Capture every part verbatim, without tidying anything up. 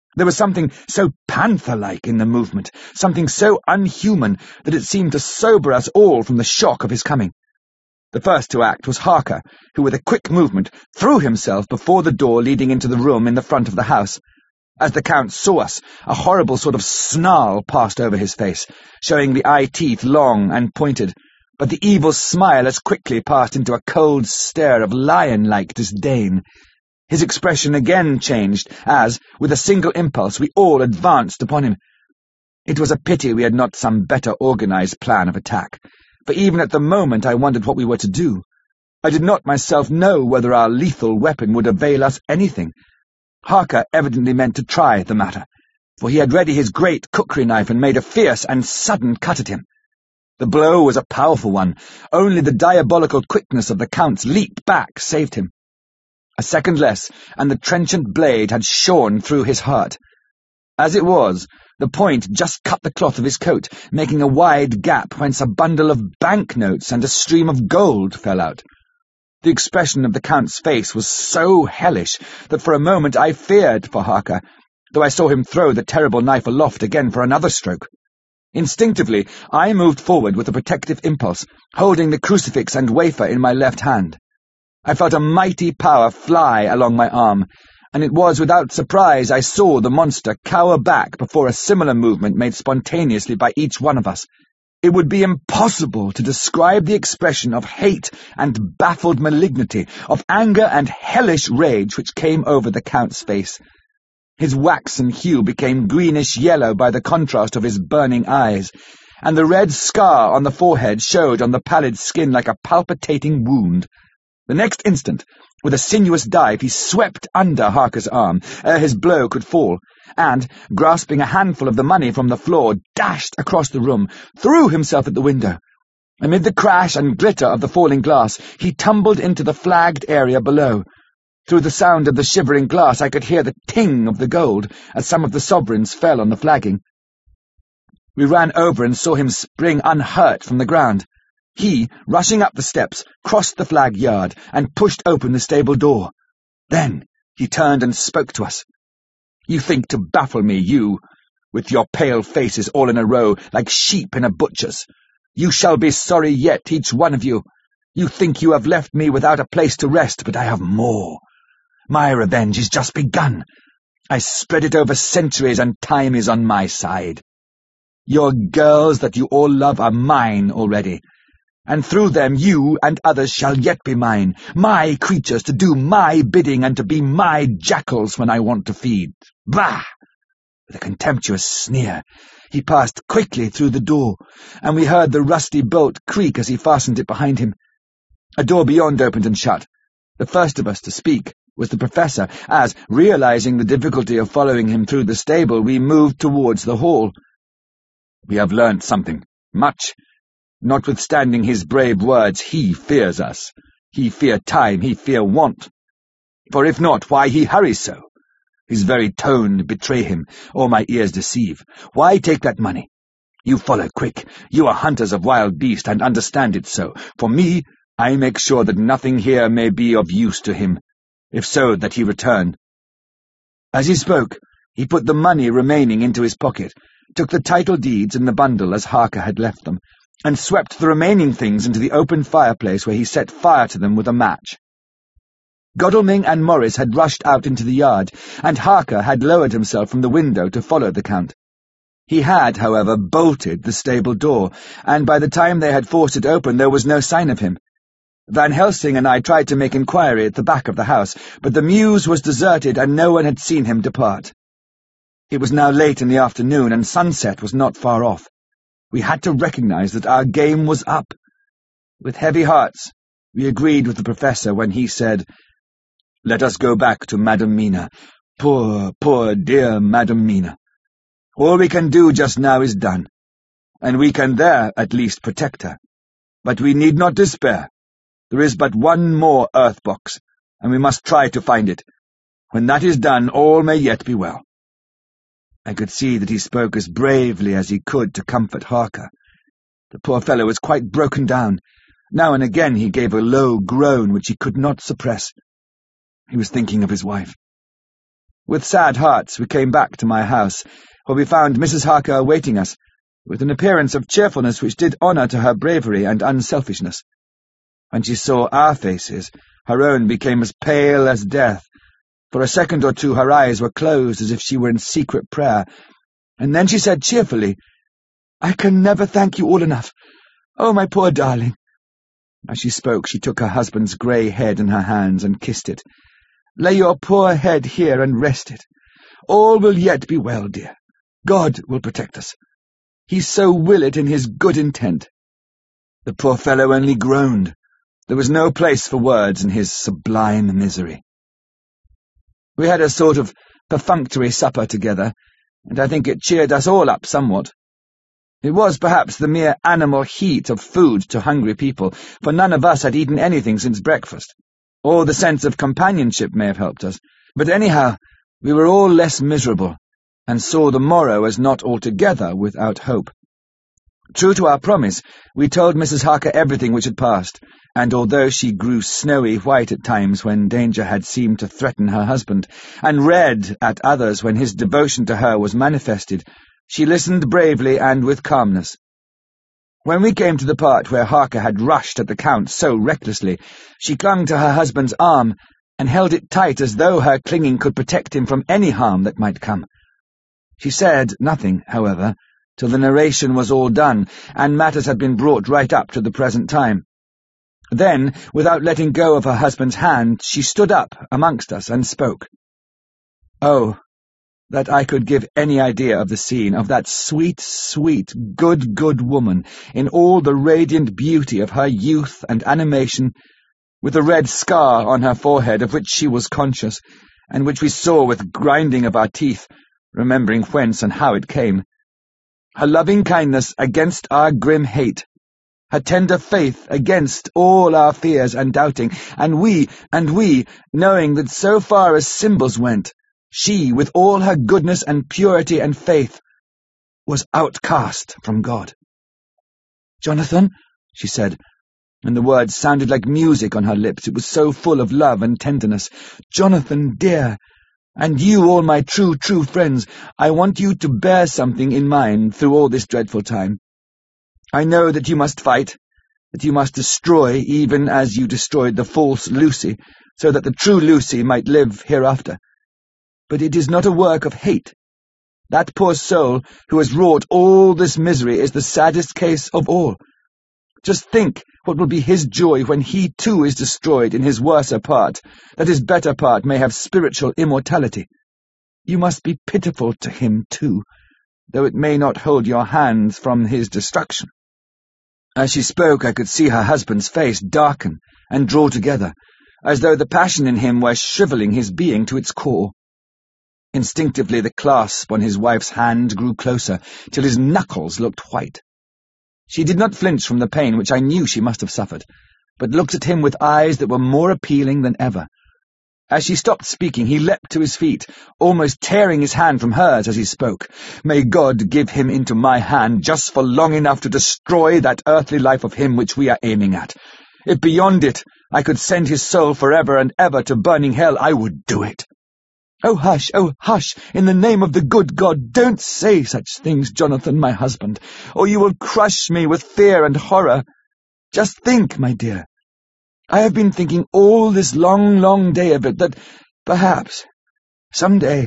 There was something so panther-like in the movement, something so unhuman that it seemed to sober us all from the shock of his coming. The first to act was Harker, who with a quick movement threw himself before the door leading into the room in the front of the house. As the Count saw us, a horrible sort of snarl passed over his face, showing the eye-teeth long and pointed, but the evil smile as quickly passed into a cold stare of lion-like disdain. His expression again changed as, with a single impulse, we all advanced upon him. It was a pity we had not some better organized plan of attack, for even at the moment I wondered what we were to do. I did not myself know whether our lethal weapon would avail us anything. Harker evidently meant to try the matter, for he had ready his great cookery knife and made a fierce and sudden cut at him. The blow was a powerful one. Only the diabolical quickness of the Count's leap back saved him. A second less, and the trenchant blade had shorn through his heart. As it was, the point just cut the cloth of his coat, making a wide gap whence a bundle of banknotes and a stream of gold fell out. The expression of the Count's face was so hellish that for a moment I feared for Harker, though I saw him throw the terrible knife aloft again for another stroke. Instinctively, I moved forward with a protective impulse, holding the crucifix and wafer in my left hand. I felt a mighty power fly along my arm, and it was without surprise I saw the monster cower back before a similar movement made spontaneously by each one of us. It would be impossible to describe the expression of hate and baffled malignity, of anger and hellish rage which came over the Count's face. His waxen hue became greenish-yellow by the contrast of his burning eyes, and the red scar on the forehead showed on the pallid skin like a palpitating wound. The next instant, with a sinuous dive, he swept under Harker's arm ere his blow could fall, and, grasping a handful of the money from the floor, dashed across the room, threw himself at the window. Amid the crash and glitter of the falling glass, he tumbled into the flagged area below. Through the sound of the shivering glass I could hear the ting of the gold as some of the sovereigns fell on the flagging. We ran over and saw him spring unhurt from the ground. He, rushing up the steps, crossed the flagged yard and pushed open the stable door. Then he turned and spoke to us. "You think to baffle me, you, with your pale faces all in a row, like sheep in a butcher's. You shall be sorry yet, each one of you. You think you have left me without a place to rest, but I have more. My revenge is just begun. I spread it over centuries, and time is on my side. Your girls that you all love are mine already, and through them you and others shall yet be mine, my creatures to do my bidding and to be my jackals when I want to feed. Bah!" With a contemptuous sneer, he passed quickly through the door, and we heard the rusty bolt creak as he fastened it behind him. A door beyond opened and shut. The first of us to speak was the Professor, as, realizing the difficulty of following him through the stable, we moved towards the hall. "We have learnt something, much. Notwithstanding his brave words, he fears us. He fear time, he fear want. For if not, why he hurries so? His very tone betray him, or my ears deceive. Why take that money? You follow quick. You are hunters of wild beast, and understand it so. For me, I make sure that nothing here may be of use to him. If so, that he return." As he spoke, he put the money remaining into his pocket, took the title deeds and the bundle as Harker had left them, and swept the remaining things into the open fireplace, where he set fire to them with a match. Godalming and Morris had rushed out into the yard, and Harker had lowered himself from the window to follow the Count. He had, however, bolted the stable door, and by the time they had forced it open there was no sign of him. Van Helsing and I tried to make inquiry at the back of the house, but the mews was deserted and no one had seen him depart. It was now late in the afternoon, and sunset was not far off. We had to recognize that our game was up. With heavy hearts, we agreed with the Professor when he said, "Let us go back to Madam Mina. Poor, poor, dear Madam Mina. All we can do just now is done, and we can there at least protect her. But we need not despair. There is but one more earth box, and we must try to find it. When that is done, all may yet be well." I could see that he spoke as bravely as he could to comfort Harker. The poor fellow was quite broken down. Now and again he gave a low groan which he could not suppress. He was thinking of his wife. With sad hearts we came back to my house, where we found Missus Harker awaiting us, with an appearance of cheerfulness which did honour to her bravery and unselfishness. When she saw our faces, her own became as pale as death. For a second or two her eyes were closed as if she were in secret prayer, and then she said cheerfully, "I can never thank you all enough. Oh, my poor darling." As she spoke, she took her husband's grey head in her hands and kissed it. "Lay your poor head here and rest it. All will yet be well, dear. God will protect us. He so will it in his good intent." The poor fellow only groaned. There was no place for words in his sublime misery. We had a sort of perfunctory supper together, and I think it cheered us all up somewhat. It was perhaps the mere animal heat of food to hungry people, for none of us had eaten anything since breakfast. Or the sense of companionship may have helped us, but anyhow we were all less miserable, and saw the morrow as not altogether without hope. True to our promise, we told Missus Harker everything which had passed, and although she grew snowy white at times when danger had seemed to threaten her husband, and red at others when his devotion to her was manifested, she listened bravely and with calmness. When we came to the part where Harker had rushed at the Count so recklessly, she clung to her husband's arm and held it tight as though her clinging could protect him from any harm that might come. She said nothing, however, till the narration was all done, and matters had been brought right up to the present time. Then, without letting go of her husband's hand, she stood up amongst us and spoke. Oh, that I could give any idea of the scene, of that sweet, sweet, good, good woman, in all the radiant beauty of her youth and animation, with a red scar on her forehead of which she was conscious, and which we saw with grinding of our teeth, remembering whence and how it came. Her loving kindness against our grim hate, her tender faith against all our fears and doubting, and we, and we, knowing that so far as symbols went, she, with all her goodness and purity and faith, was outcast from God. "Jonathan," she said, and the words sounded like music on her lips, it was so full of love and tenderness. "Jonathan, dear, and you, all my true, true friends, I want you to bear something in mind through all this dreadful time. I know that you must fight, that you must destroy even as you destroyed the false Lucy, so that the true Lucy might live hereafter. But it is not a work of hate. That poor soul who has wrought all this misery is the saddest case of all. Just think what will be his joy when he too is destroyed in his worser part, that his better part may have spiritual immortality. You must be pitiful to him too, though it may not hold your hands from his destruction." As she spoke, I could see her husband's face darken and draw together, as though the passion in him were shrivelling his being to its core. Instinctively the clasp on his wife's hand grew closer, till his knuckles looked white. She did not flinch from the pain which I knew she must have suffered, but looked at him with eyes that were more appealing than ever. As she stopped speaking, he leapt to his feet, almost tearing his hand from hers as he spoke. "May God give him into my hand just for long enough to destroy that earthly life of him which we are aiming at. If beyond it I could send his soul forever and ever to burning hell, I would do it." "Oh, hush, oh, hush, in the name of the good God, don't say such things, Jonathan, my husband, or you will crush me with fear and horror. Just think, my dear. I have been thinking all this long, long day of it, that perhaps, some day,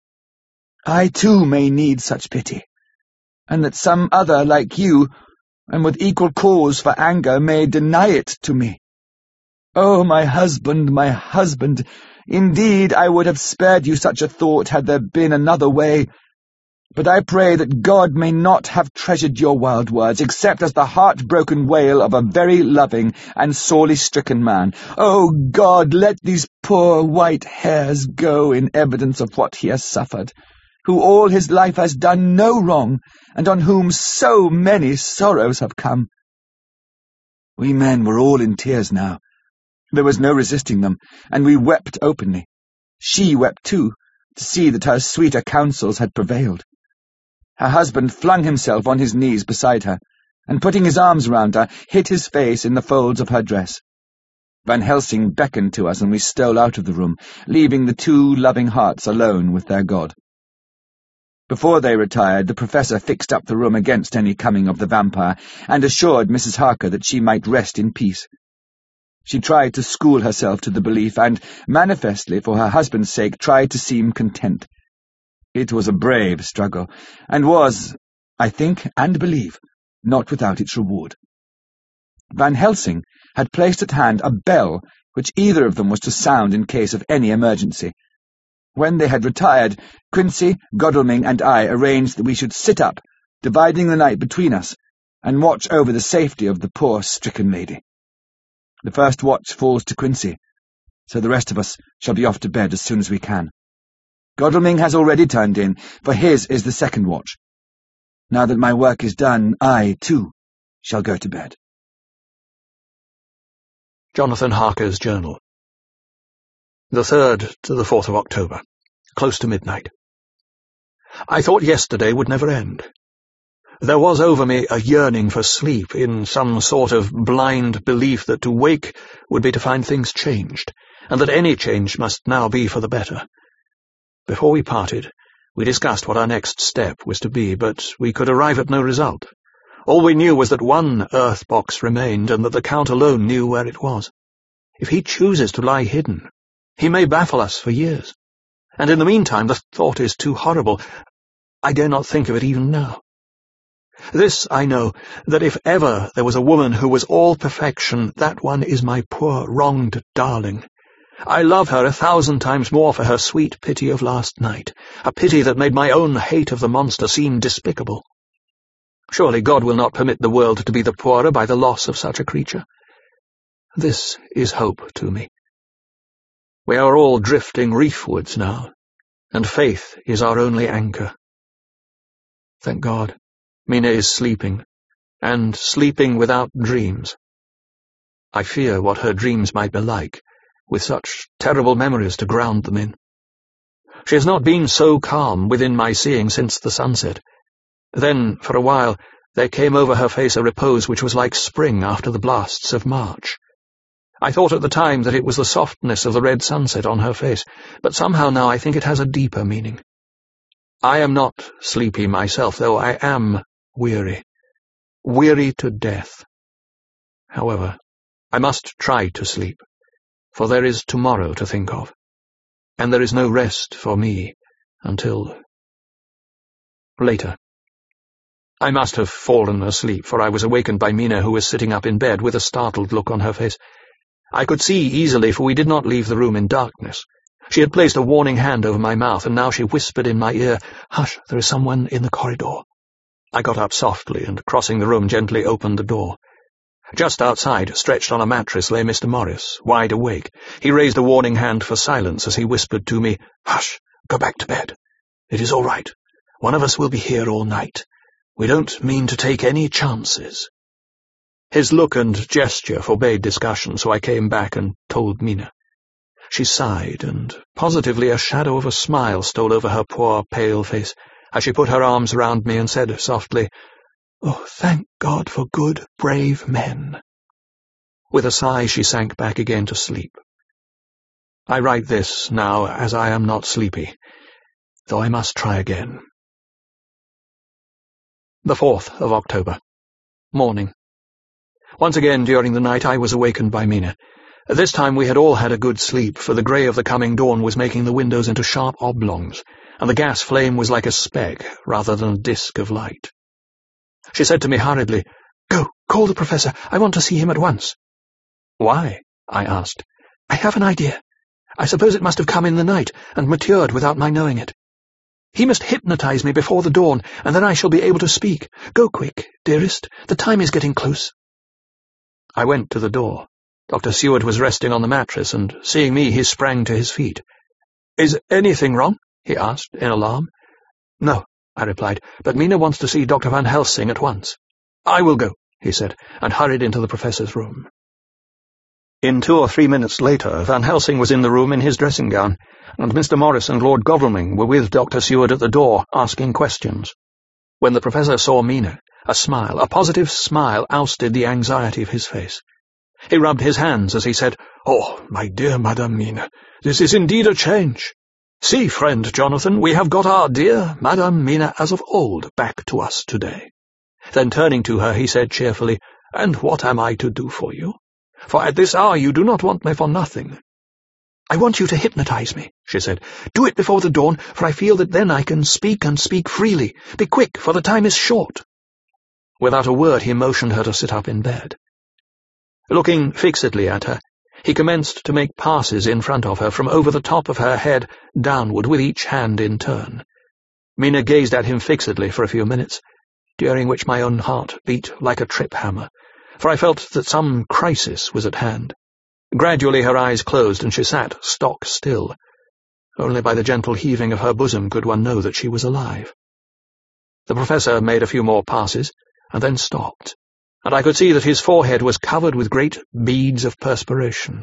I too may need such pity, and that some other like you, and with equal cause for anger, may deny it to me. Oh, my husband, my husband, indeed I would have spared you such a thought had there been another way. But I pray that God may not have treasured your wild words, except as the heart-broken wail of a very loving and sorely stricken man. Oh, God, let these poor white hairs go in evidence of what he has suffered, who all his life has done no wrong, and on whom so many sorrows have come." We men were all in tears now. There was no resisting them, and we wept openly. She wept too, to see that her sweeter counsels had prevailed. Her husband flung himself on his knees beside her, and putting his arms round her, hid his face in the folds of her dress. Van Helsing beckoned to us and we stole out of the room, leaving the two loving hearts alone with their God. Before they retired, the Professor fixed up the room against any coming of the vampire and assured Missus Harker that she might rest in peace. She tried to school herself to the belief and, manifestly for her husband's sake, tried to seem content. It was a brave struggle, and was, I think and believe, not without its reward. Van Helsing had placed at hand a bell which either of them was to sound in case of any emergency. When they had retired, Quincy, Godalming, and I arranged that we should sit up, dividing the night between us, and watch over the safety of the poor stricken lady. The first watch falls to Quincy, so the rest of us shall be off to bed as soon as we can. Godalming has already turned in, for his is the second watch. Now that my work is done, I, too, shall go to bed. Jonathan Harker's Journal. The third to the fourth of October, close to midnight. I thought yesterday would never end. There was over me a yearning for sleep, in some sort of blind belief that to wake would be to find things changed, and that any change must now be for the better. Before we parted, we discussed what our next step was to be, but we could arrive at no result. All we knew was that one earth box remained, and that the Count alone knew where it was. If he chooses to lie hidden, he may baffle us for years. And in the meantime, the thought is too horrible. I dare not think of it even now. This I know, that if ever there was a woman who was all perfection, that one is my poor, wronged darling. I love her a thousand times more for her sweet pity of last night, a pity that made my own hate of the monster seem despicable. Surely God will not permit the world to be the poorer by the loss of such a creature. This is hope to me. We are all drifting reefwards now, and faith is our only anchor. Thank God, Mina is sleeping, and sleeping without dreams. I fear what her dreams might be like, with such terrible memories to ground them in. She has not been so calm within my seeing since the sunset. Then, for a while, there came over her face a repose which was like spring after the blasts of March. I thought at the time that it was the softness of the red sunset on her face, but somehow now I think it has a deeper meaning. I am not sleepy myself, though I am weary. Weary to death. However, I must try to sleep, for there is tomorrow to think of, and there is no rest for me until later. I must have fallen asleep, for I was awakened by Mina, who was sitting up in bed with a startled look on her face. I could see easily, for we did not leave the room in darkness. She had placed a warning hand over my mouth, and now she whispered in my ear, "Hush, there is someone in the corridor." I got up softly, and crossing the room gently opened the door. Just outside, stretched on a mattress, lay Mister Morris, wide awake. He raised a warning hand for silence as he whispered to me, "Hush, go back to bed. It is all right. One of us will be here all night. We don't mean to take any chances." His look and gesture forbade discussion, so I came back and told Mina. She sighed, and positively a shadow of a smile stole over her poor, pale face, as she put her arms round me and said softly, "Oh, thank God for good, brave men." With a sigh she sank back again to sleep. I write this now as I am not sleepy, though I must try again. The fourth of October. Morning. Once again during the night I was awakened by Mina. This time we had all had a good sleep, for the grey of the coming dawn was making the windows into sharp oblongs, and the gas flame was like a speck rather than a disk of light. She said to me hurriedly, "Go, call the Professor. I want to see him at once." "Why?" I asked. "I have an idea. I suppose it must have come in the night, and matured without my knowing it. He must hypnotize me before the dawn, and then I shall be able to speak. Go quick, dearest. The time is getting close." I went to the door. Doctor Seward was resting on the mattress, and seeing me he sprang to his feet. "Is anything wrong?" he asked, in alarm. "No," I replied, "but Mina wants to see Doctor Van Helsing at once." "I will go," he said, and hurried into the Professor's room. In two or three minutes later, Van Helsing was in the room in his dressing gown, and Mister Morris and Lord Godalming were with Doctor Seward at the door, asking questions. When the Professor saw Mina, a smile, a positive smile, ousted the anxiety of his face. He rubbed his hands as he said, "Oh, my dear Madame Mina, this is indeed a change. See, friend Jonathan, we have got our dear Madame Mina as of old back to us today." Then turning to her, he said cheerfully, "And what am I to do for you? For at this hour you do not want me for nothing." "I want you to hypnotize me," she said. "Do it before the dawn, for I feel that then I can speak and speak freely. Be quick, for the time is short." Without a word he motioned her to sit up in bed. Looking fixedly at her, he commenced to make passes in front of her from over the top of her head downward with each hand in turn. Mina gazed at him fixedly for a few minutes, during which my own heart beat like a trip-hammer, for I felt that some crisis was at hand. Gradually her eyes closed, and she sat stock still. Only by the gentle heaving of her bosom could one know that she was alive. The professor made a few more passes, and then stopped, and I could see that his forehead was covered with great beads of perspiration.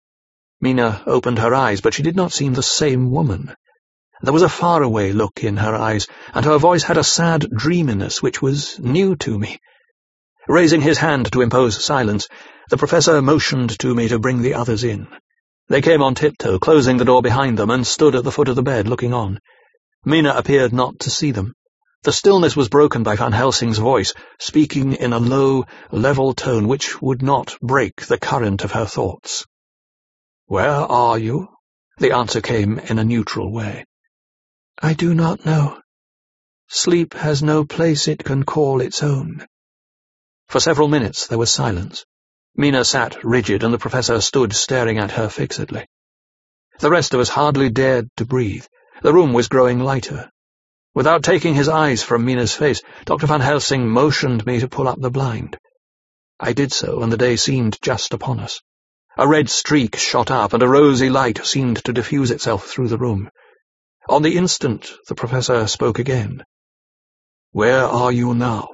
Mina opened her eyes, but she did not seem the same woman. There was a faraway look in her eyes, and her voice had a sad dreaminess which was new to me. Raising his hand to impose silence, the professor motioned to me to bring the others in. They came on tiptoe, closing the door behind them, and stood at the foot of the bed looking on. Mina appeared not to see them. The stillness was broken by Van Helsing's voice, speaking in a low, level tone which would not break the current of her thoughts. "Where are you?" The answer came in a neutral way. "I do not know. Sleep has no place it can call its own." For several minutes there was silence. Mina sat rigid, and the professor stood staring at her fixedly. The rest of us hardly dared to breathe. The room was growing lighter. Without taking his eyes from Mina's face, Doctor Van Helsing motioned me to pull up the blind. I did so, and the day seemed just upon us. A red streak shot up, and a rosy light seemed to diffuse itself through the room. On the instant the professor spoke again. "Where are you now?"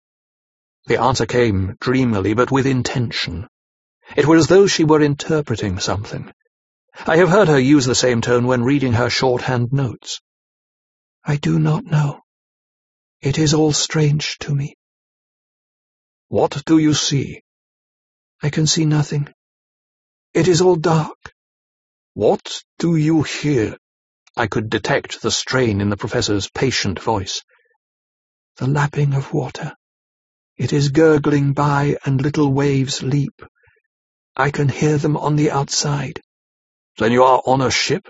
The answer came dreamily, but with intention. It was as though she were interpreting something. I have heard her use the same tone when reading her shorthand notes. "I do not know. It is all strange to me." "What do you see?" "I can see nothing. It is all dark." "What do you hear?" I could detect the strain in the professor's patient voice. "The lapping of water. It is gurgling by, and little waves leap. I can hear them on the outside." "Then you are on a ship?"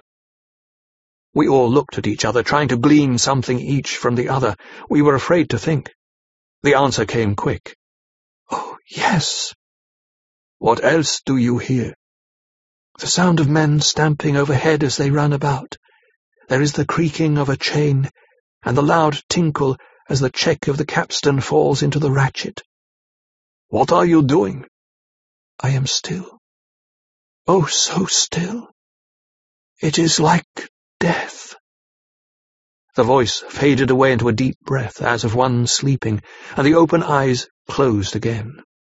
We all looked at each other, trying to glean something each from the other. We were afraid to think. The answer came quick. "Oh, yes." "What else do you hear?" "The sound of men stamping overhead as they run about. There is the creaking of a chain, and the loud tinkle as the check of the capstan falls into the ratchet." "What are you doing?" "I am still. Oh, so still. It is like death." The voice faded away into a deep breath, as of one sleeping, and the open eyes closed again.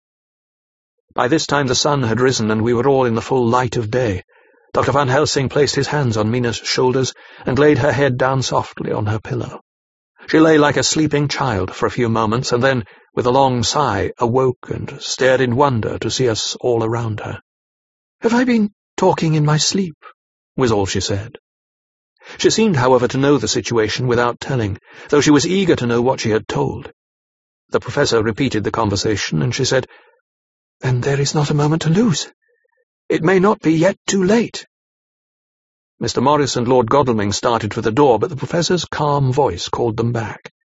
By this time the sun had risen, and we were all in the full light of day. Doctor Van Helsing placed his hands on Mina's shoulders and laid her head down softly on her pillow. She lay like a sleeping child for a few moments, and then, with a long sigh, awoke and stared in wonder to see us all around her. "Have I been talking in my sleep?" was all she said. She seemed, however, to know the situation without telling, though she was eager to know what she had told. The professor repeated the conversation, and she said, "Then there is not a moment to lose. It may not be yet too late." Mister Morris and Lord Godalming started for the door, but the professor's calm voice called them back.